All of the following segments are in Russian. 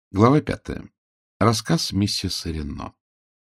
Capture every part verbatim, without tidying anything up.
Глава пятая. Рассказ миссис Рено.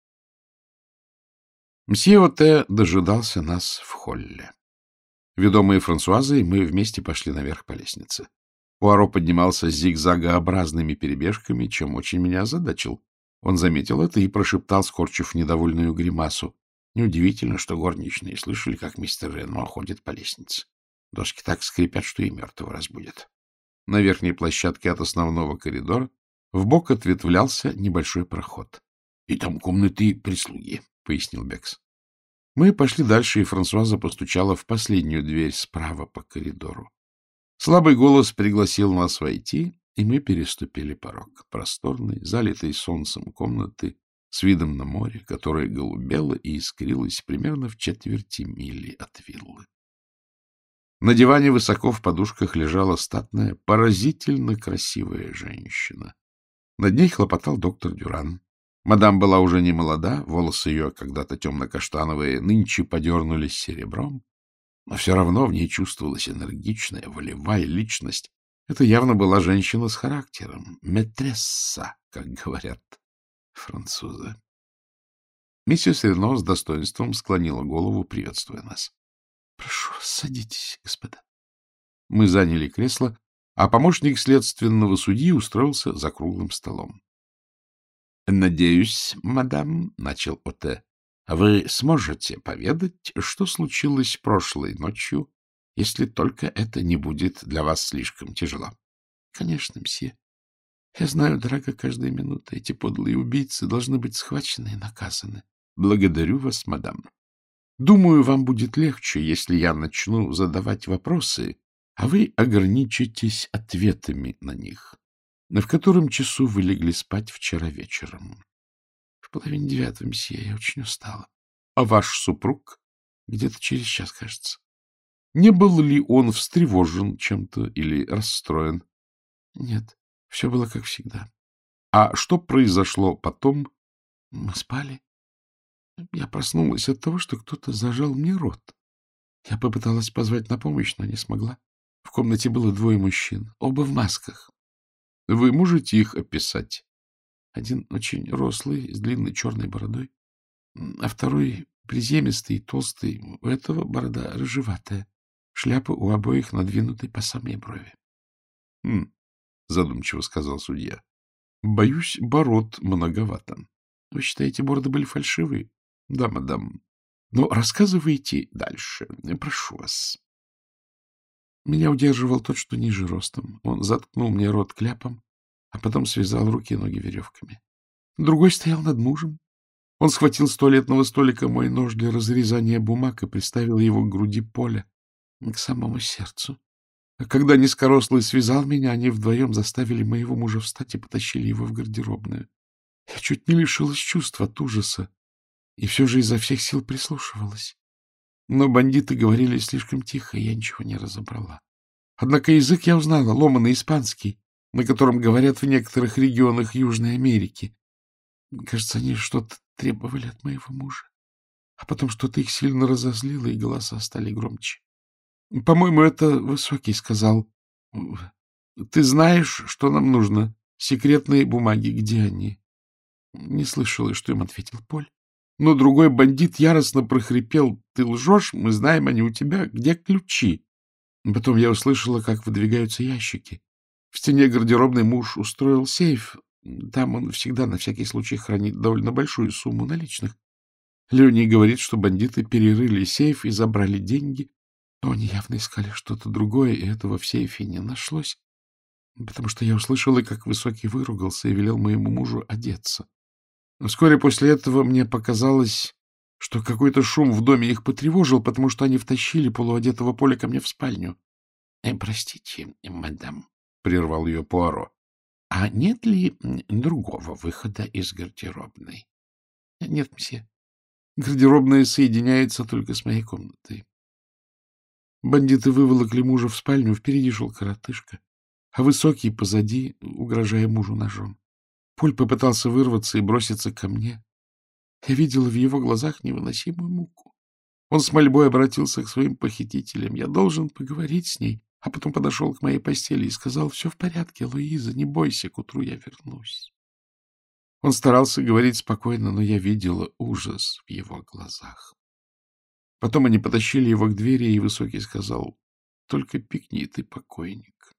Мсье Оте дожидался нас в холле. Ведомые Франсуазой, мы вместе пошли наверх по лестнице. Пуаро поднимался зигзагообразными перебежками, чем очень меня озадачил. Он заметил это и прошептал, скорчив недовольную гримасу: неудивительно, что горничные слышали, как мистер Рено ходит по лестнице. Доски так скрипят, что и мертвого разбудят. На верхней площадке от основного коридора вбок ответвлялся небольшой проход. — И там комнаты прислуги, — пояснил Бекс. Мы пошли дальше, и Франсуаза постучала в последнюю дверь справа по коридору. Слабый голос пригласил нас войти, и мы переступили порог. Просторной, залитой солнцем комнаты с видом на море, которое голубело и искрилось примерно в четверти мили от виллы. На диване высоко в подушках лежала статная, поразительно красивая женщина. Над ней хлопотал доктор Дюран. Мадам была уже не молода, волосы ее, когда-то темно-каштановые, нынче подернулись серебром, но все равно в ней чувствовалась энергичная, волевая личность. Это явно была женщина с характером, метресса, как говорят французы. Миссис Рено с достоинством склонила голову, приветствуя нас. — Прошу, садитесь, господа. Мы заняли кресло, а помощник следственного судьи устроился за круглым столом. — Надеюсь, мадам, — начал Оте, — вы сможете поведать, что случилось прошлой ночью, если только это не будет для вас слишком тяжело. — Конечно, мсье. Я знаю, дорога, каждая минута. Эти подлые убийцы должны быть схвачены и наказаны. Благодарю вас, мадам. Думаю, вам будет легче, если я начну задавать вопросы, а вы ограничитесь ответами на них. В котором часу вы легли спать вчера вечером? — В половине девятого, мсье, я очень устала. — А ваш супруг? — Где-то через час, кажется. — Не был ли он встревожен чем-то или расстроен? — Нет, все было как всегда. — А что произошло потом? — Мы спали. Я проснулась от того, что кто-то зажал мне рот. Я попыталась позвать на помощь, но не смогла. В комнате было двое мужчин, оба в масках. Вы можете их описать? Один очень рослый, с длинной черной бородой, а второй приземистый и толстый. У этого борода рыжеватая, шляпа у обоих надвинутой по самой брови. — Хм, — задумчиво сказал судья. — Боюсь, бород многовато. — Вы считаете, бороды были фальшивые? — Да, мадам. Но рассказывайте дальше. Прошу вас. Меня удерживал тот, что ниже ростом. Он заткнул мне рот кляпом, а потом связал руки и ноги веревками. Другой стоял над мужем. Он схватил с туалетного столика мой нож для разрезания бумаг и приставил его к груди Поля, к самому сердцу. А когда низкорослый связал меня, они вдвоем заставили моего мужа встать и потащили его в гардеробную. Я чуть не лишилась чувств от ужаса и все же изо всех сил прислушивалась. Но бандиты говорили слишком тихо, и я ничего не разобрала. Однако язык я узнала, ломаный испанский, на котором говорят в некоторых регионах Южной Америки. Кажется, они что-то требовали от моего мужа. А потом что-то их сильно разозлило, и голоса стали громче. По-моему, это Высокий сказал: — Ты знаешь, что нам нужно? Секретные бумаги, где они? Не слышала, что им ответил Поль. Но другой бандит яростно прохрипел: — Ты лжешь, мы знаем, они у тебя. Где ключи? Потом я услышала, как выдвигаются ящики. В стене гардеробной муж устроил сейф. Там он всегда на всякий случай хранит довольно большую сумму наличных. Леони говорит, что бандиты перерыли сейф и забрали деньги. Но они явно искали что-то другое, и этого в сейфе не нашлось. Потому что я услышала, как Высокий выругался и велел моему мужу одеться. Вскоре после этого мне показалось, что какой-то шум в доме их потревожил, потому что они втащили полуодетого Поля ко мне в спальню. — Простите, мадам, — прервал ее Пуаро, — а нет ли другого выхода из гардеробной? — Нет, мсье. Гардеробная соединяется только с моей комнатой. Бандиты выволокли мужа в спальню, впереди шел коротышка, а Высокий позади, угрожая мужу ножом. Поль попытался вырваться и броситься ко мне. Я видела в его глазах невыносимую муку. Он с мольбой обратился к своим похитителям. Я должен поговорить с ней. а потом подошел к моей постели и сказал: все в порядке, Луиза, не бойся, к утру я вернусь. Он старался говорить спокойно, но я видела ужас в его глазах. Потом они потащили его к двери, и Высокий сказал: только пикни, ты покойник.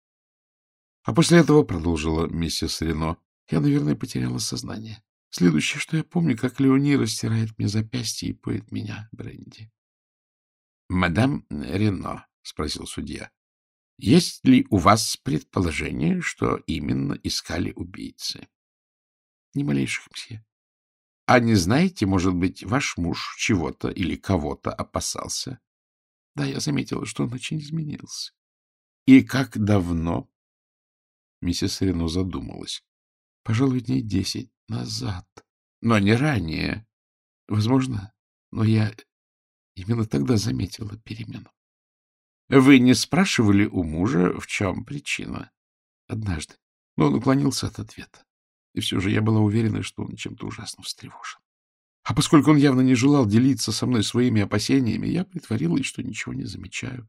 А после этого, продолжила миссис Рено, я, наверное, потеряла сознание. Следующее, что я помню, как Леони растирает мне запястье и поет меня бренди. — Мадам Рено, — спросил судья, — есть ли у вас предположение, что именно искали убийцы? — Ни малейших, мсье. — А не знаете, может быть, ваш муж чего-то или кого-то опасался? — Да, я заметила, что он очень изменился. — И как давно? Миссис Рено задумалась. — Пожалуй, дней десять назад. Но не ранее. Возможно, но я именно тогда заметила перемену. — Вы не спрашивали у мужа, в чем причина? — Однажды. Но он уклонился от ответа. И все же я была уверена, что он чем-то ужасно встревожен. А поскольку он явно не желал делиться со мной своими опасениями, я притворилась, что ничего не замечаю.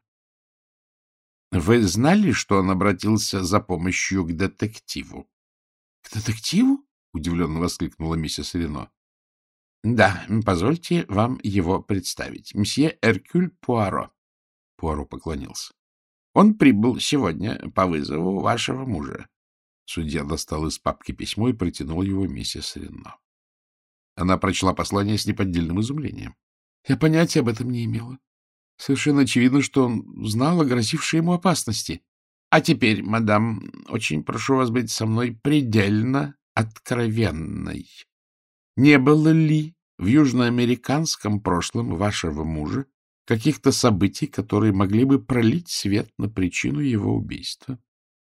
— Вы знали, что он обратился за помощью к детективу? — К детективу? — удивленно воскликнула миссис Рено. — Да, позвольте вам его представить. Мсье Эркюль Пуаро. Пуаро поклонился. — Он прибыл сегодня по вызову вашего мужа. Судья достал из папки письмо и протянул его миссис Рено. Она прочла послание с неподдельным изумлением. Я понятия об этом не имела. Совершенно очевидно, что он знал о грозившей ему опасности. А теперь, мадам, очень прошу вас быть со мной предельно откровенной. Не было ли в южноамериканском прошлом вашего мужа каких-то событий, которые могли бы пролить свет на причину его убийства?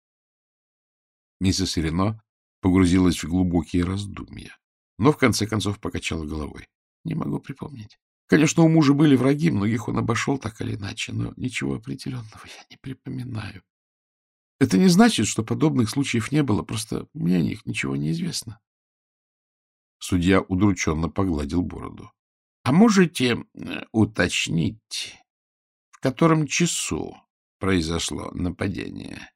Миссис Рено погрузилась в глубокие раздумья, но в конце концов покачала головой. Не могу припомнить. Конечно, у мужа были враги, многих он обошел так или иначе, но ничего определенного я не припоминаю. Это не значит, что подобных случаев не было, просто мне о них ничего не известно. Судья удрученно погладил бороду. — А можете уточнить, в котором часу произошло нападение?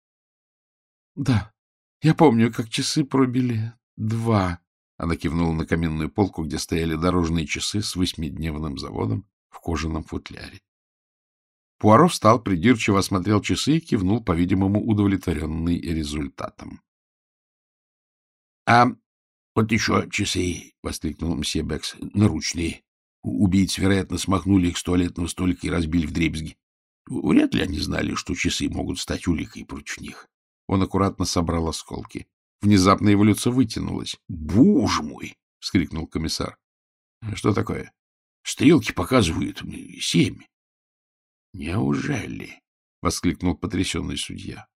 — Да, я помню, как часы пробили два. Она кивнула на каминную полку, где стояли дорожные часы с восьмидневным заводом в кожаном футляре. Пуаро встал, придирчиво осмотрел часы и кивнул, по-видимому, удовлетворенный результатом. — А вот еще часы, — воскликнул мсье Бекс, — наручные. Убийцы, вероятно, смахнули их с туалетного столика и разбили вдребезги. Вряд ли они знали, что часы могут стать уликой против них. Он аккуратно собрал осколки. Внезапно его лицо вытянулось. — Боже мой! — вскрикнул комиссар. — Что такое? — Стрелки показывают семь. — Неужели? — воскликнул потрясенный судья.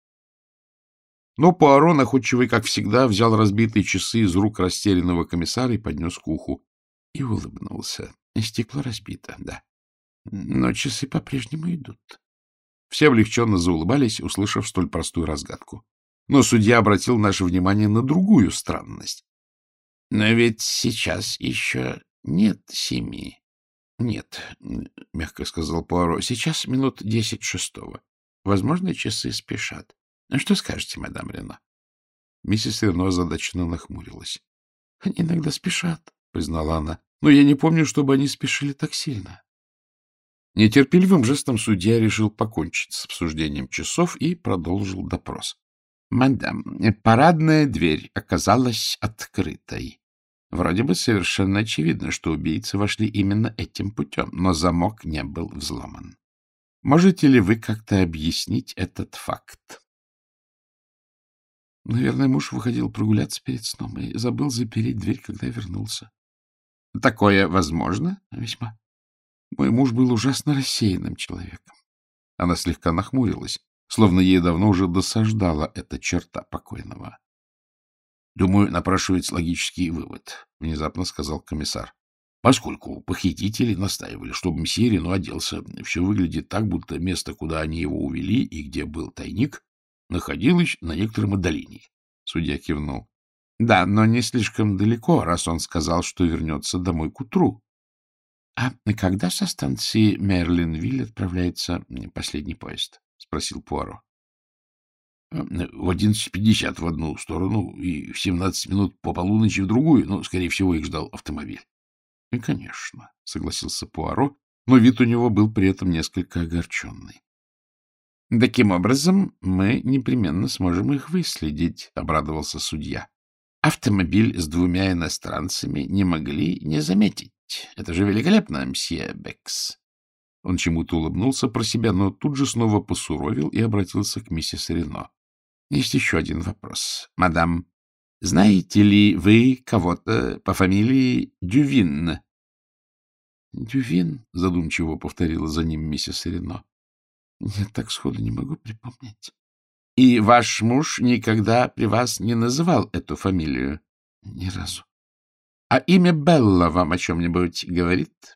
Но Пуаро, находчивый, как всегда, взял разбитые часы из рук растерянного комиссара и поднес к уху. И улыбнулся. Стекло разбито, да. Но часы по-прежнему идут. Все облегченно заулыбались, услышав столь простую разгадку. Но судья обратил наше внимание на другую странность. — Но ведь сейчас еще нет семи. — Нет, — мягко сказал Пуаро, — сейчас минут десять шестого. Возможно, часы спешат. Что скажете, мадам Рено? Миссис Рено озадаченно нахмурилась. — Они иногда спешат, — признала она, — но я не помню, чтобы они спешили так сильно. Нетерпеливым жестом судья решил покончить с обсуждением часов и продолжил допрос. — Мадам, парадная дверь оказалась открытой. Вроде бы совершенно очевидно, что убийцы вошли именно этим путем, но замок не был взломан. Можете ли вы как-то объяснить этот факт? Наверное, муж выходил прогуляться перед сном и забыл запереть дверь, когда я вернулся. — Такое возможно? — Весьма. Мой муж был ужасно рассеянным человеком. Она слегка нахмурилась, словно ей давно уже досаждала эта черта покойного. — Думаю, напрашивается логический вывод, — внезапно сказал комиссар. — Поскольку похитители настаивали, чтобы мсье Рено оделся, все выглядит так, будто место, куда они его увели и где был тайник, находилось на некотором отдалении. Судья кивнул. — Да, но не слишком далеко, раз он сказал, что вернется домой к утру. — А когда со станции Мерлинвиль отправляется последний поезд? — спросил Пуаро. — В одиннадцать пятьдесят в одну сторону и в семнадцать минут по полуночи в другую. Но, скорее всего, их ждал автомобиль. — И, конечно, — согласился Пуаро, но вид у него был при этом несколько огорченный. — Таким образом, мы непременно сможем их выследить, — обрадовался судья. — Автомобиль с двумя иностранцами не могли не заметить. Это же великолепно, мсье Бекс. Он чему-то улыбнулся про себя, но тут же снова посуровил и обратился к миссис Рено. — Есть еще один вопрос. Мадам, знаете ли вы кого-то по фамилии Дювин? — Дювин? — задумчиво повторила за ним миссис Рено. — Нет, так сходу не могу припомнить. — И ваш муж никогда при вас не называл эту фамилию? — Ни разу. — А имя Белла вам о чем-нибудь говорит?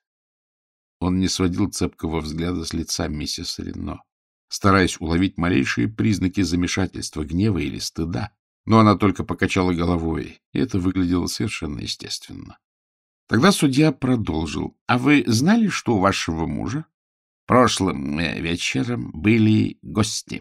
Он не сводил цепкого взгляда с лица миссис Рено, стараясь уловить малейшие признаки замешательства, гнева или стыда, но она только покачала головой, и это выглядело совершенно естественно. Тогда судья продолжил. — А вы знали, что у вашего мужа прошлым вечером были гости?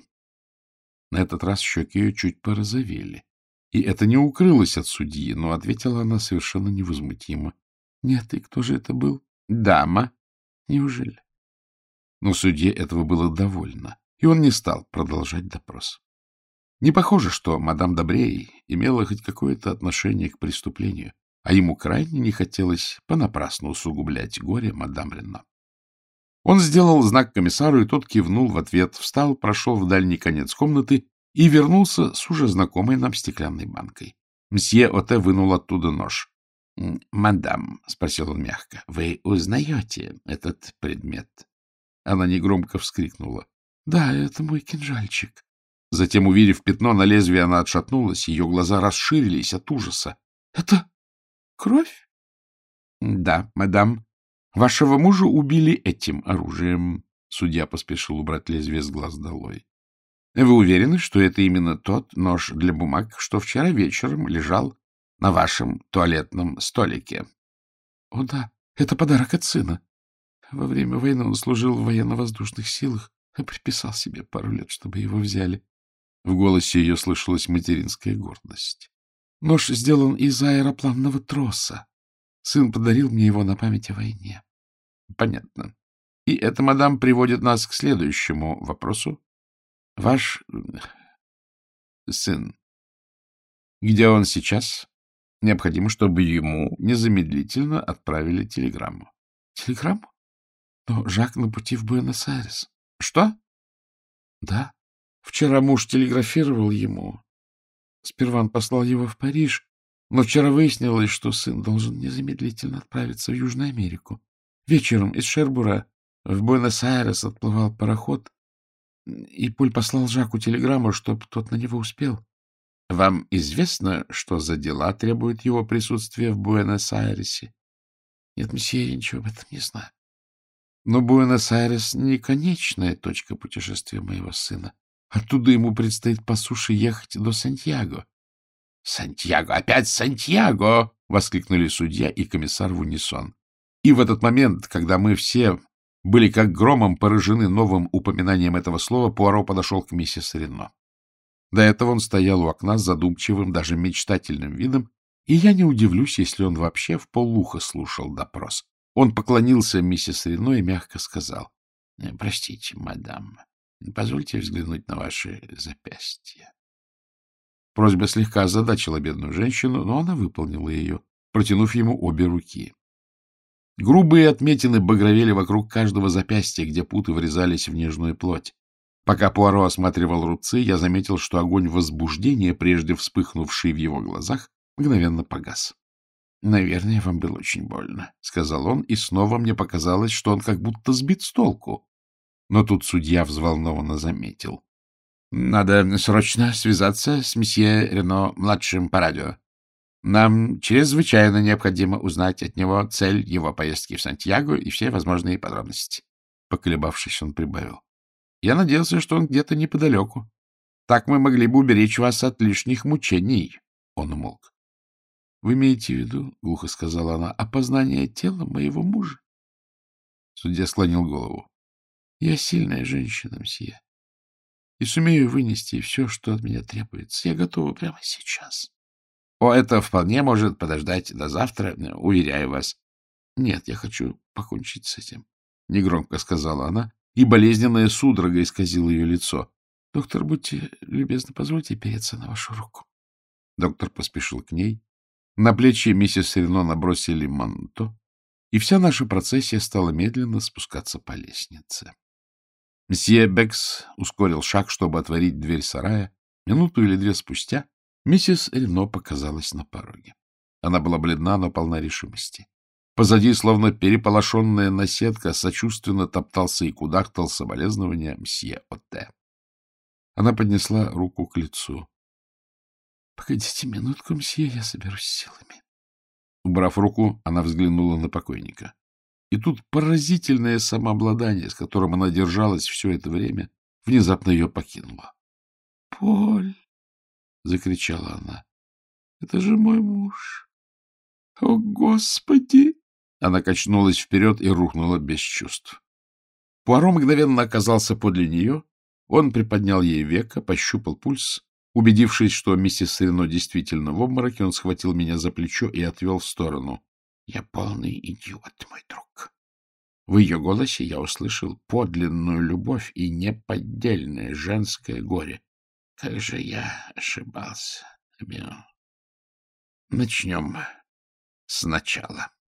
На этот раз щеки ее чуть порозовели. И это не укрылось от судьи, но ответила она совершенно невозмутимо. — Нет, и кто же это был? — Дама. — Неужели? Но судье этого было довольно, и он не стал продолжать допрос. Не похоже, что мадам Добрей имела хоть какое-то отношение к преступлению, а ему крайне не хотелось понапрасну усугублять горе мадам Рено. Он сделал знак комиссару, и тот кивнул в ответ, встал, прошел в дальний конец комнаты и вернулся с уже знакомой нам стеклянной банкой. Мсье Оте вынул оттуда нож. — Мадам, — спросил он мягко, — вы узнаете этот предмет? Она негромко вскрикнула. — Да, это мой кинжальчик. Затем, увидев пятно на лезвии, она отшатнулась, ее глаза расширились от ужаса. — Это кровь? — Да, мадам. Вашего мужа убили этим оружием. Судья поспешил убрать лезвие с глаз долой. — Вы уверены, что это именно тот нож для бумаг, что вчера вечером лежал на вашем туалетном столике? — О, да, это подарок от сына. Во время войны он служил в военно-воздушных силах и приписал себе пару лет, чтобы его взяли. В голосе ее слышалась материнская гордость. Нож сделан из аэропланного троса. Сын подарил мне его на память о войне. — Понятно. И это, мадам, приводит нас к следующему вопросу. Ваш сын. Где он сейчас? Необходимо, чтобы ему незамедлительно отправили телеграмму. — Телеграмму? Но Жак на пути в Буэнос-Айрес. — Что? — Да. Вчера муж телеграфировал ему. Сперва он послал его в Париж, но вчера выяснилось, что сын должен незамедлительно отправиться в Южную Америку. Вечером из Шербура в Буэнос-Айрес отплывал пароход, и Поль послал Жаку телеграмму, чтобы тот на него успел. — Вам известно, что за дела требуют его присутствия в Буэнос-Айресе? — Нет, месье, я ничего об этом не знаю. Но Буэнос-Айрес — не конечная точка путешествия моего сына. Оттуда ему предстоит по суше ехать до Сантьяго. — Сантьяго! Опять Сантьяго! — воскликнули судья и комиссар в унисон. И в этот момент, когда мы все были как громом поражены новым упоминанием этого слова, Пуаро подошел к миссис Рено. До этого он стоял у окна с задумчивым, даже мечтательным видом, и я не удивлюсь, если он вообще вполуха слушал допрос. Он поклонился миссис Рено и мягко сказал: — Простите, мадам, позвольте взглянуть на ваши запястья. Просьба слегка озадачила бедную женщину, но она выполнила ее, протянув ему обе руки. Грубые отметины багровели вокруг каждого запястья, где путы врезались в нежную плоть. Пока Пуаро осматривал рубцы, я заметил, что огонь возбуждения, прежде вспыхнувший в его глазах, мгновенно погас. — Наверное, вам было очень больно, — сказал он, и снова мне показалось, что он как будто сбит с толку. Но тут судья взволнованно заметил: — Надо срочно связаться с месье Рено-младшим по радио. Нам чрезвычайно необходимо узнать от него цель его поездки в Сантьяго и все возможные подробности. Поколебавшись, он прибавил: — Я надеялся, что он где-то неподалеку. Так мы могли бы уберечь вас от лишних мучений. Он умолк. — Вы имеете в виду, — глухо сказала она, — опознание тела моего мужа? Судья склонил голову. — Я сильная женщина, мсье. и сумею вынести все, что от меня требуется. Я готова прямо сейчас. — О, это вполне может подождать до завтра, уверяю вас. — Нет, я хочу покончить с этим, — негромко сказала она, и болезненная судорога исказила ее лицо. — Доктор, будьте любезны, позвольте опереться на вашу руку. Доктор поспешил к ней. На плечи миссис Рено набросили манто, и вся наша процессия стала медленно спускаться по лестнице. Мсье Бекс ускорил шаг, чтобы отворить дверь сарая. Минуту или две спустя миссис Рено показалась на пороге. Она была бледна, но полна решимости. Позади, словно переполошенная наседка, сочувственно топтался и кудахтал соболезнования мсье Отте. Она поднесла руку к лицу. — Погодите минутку, мсье, я соберусь силами. Убрав руку, она взглянула на покойника. И тут поразительное самообладание, с которым она держалась все это время, внезапно ее покинуло. — Поль! — закричала она. — Это же мой муж! О, Господи! Она качнулась вперед и рухнула без чувств. Пуаро мгновенно оказался подле нее. Он приподнял ей веко, пощупал пульс. Убедившись, что миссис Рено действительно в обмороке, он схватил меня за плечо и отвел в сторону. — Я полный идиот, мой друг. В ее голосе я услышал подлинную любовь и неподдельное женское горе. Как же я ошибался. Начнем сначала.